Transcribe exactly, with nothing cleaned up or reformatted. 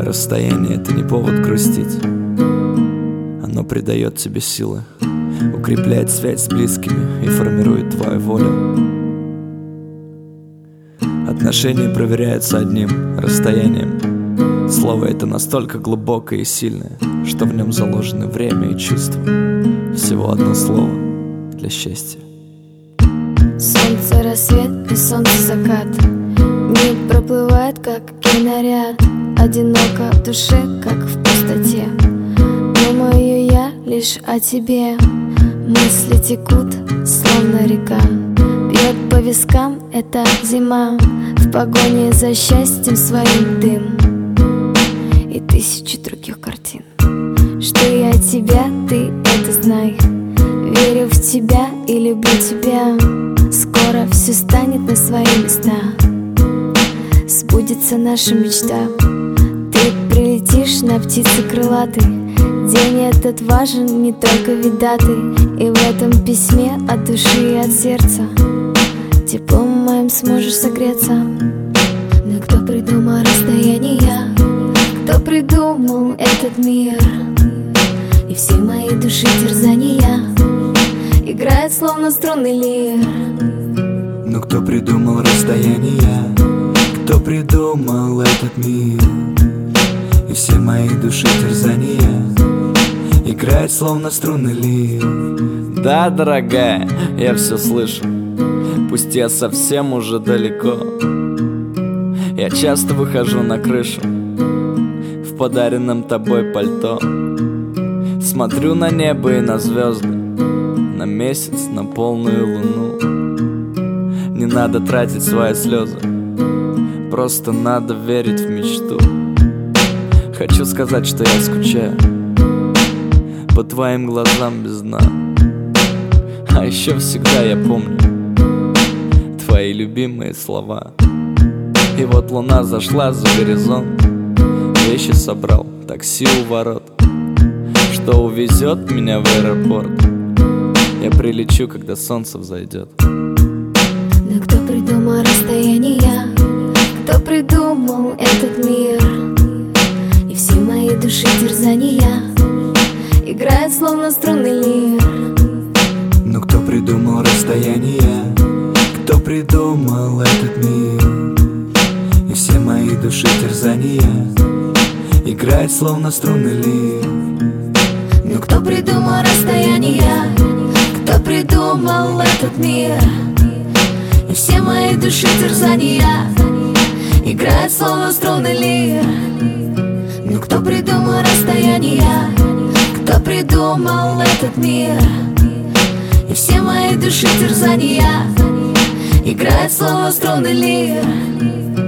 Расстояние — это не повод грустить. Оно придает тебе силы, укрепляет связь с близкими и формирует твою волю. Отношения проверяются одним расстоянием. Слово это настолько глубокое и сильное, что в нем заложены время и чувства. Всего одно слово для счастья. Солнце, рассвет и солнце, закат. Мир проплывает, как киноряд. Одиноко в душе, как в пустоте. Думаю я лишь о тебе. Мысли текут, словно река. Бьет по вискам эта зима. В погоне за счастьем своим дым и тысячи других картин. Что я тебя, ты это знай. Верю в тебя и люблю тебя. Скоро все станет на свои места. Сбудется наша мечта. Ты прилетишь на птице крылатой. День этот важен не только ведь даты. И в этом письме от души и от сердца теплом моим сможешь согреться. Но кто придумал расстояние? Кто придумал этот мир? И все мои души терзания играет словно струнный лир. Но кто придумал расстояние? Кто придумал этот мир? И все мои души терзания играет словно струнный лир. Да, дорогая, я все слышу. Пусть я совсем уже далеко. Я часто выхожу на крышу в подаренном тобой пальто. Смотрю на небо и на звезды, на месяц, на полную луну. Не надо тратить свои слезы, просто надо верить в мечту. Хочу сказать, что я скучаю по твоим глазам без дна. А еще всегда я помню твои любимые слова. И вот луна зашла за горизонт. Вещи собрал, такси у ворот, что увезет меня в аэропорт. Я прилечу, когда солнце взойдет. Но кто придумал расстояние? Кто придумал этот мир? И все мои души терзания играет словно струнный лир. Но кто придумал расстояние? Кто придумал этот мир? И все мои души терзания играет словно струнный лир. Но кто придумал расстояние? Кто придумал этот мир? И все мои души терзания играет словно струнный лир. Но кто придумал расстояние? Кто придумал этот мир? И все мои души терзания играет словно струнный лир.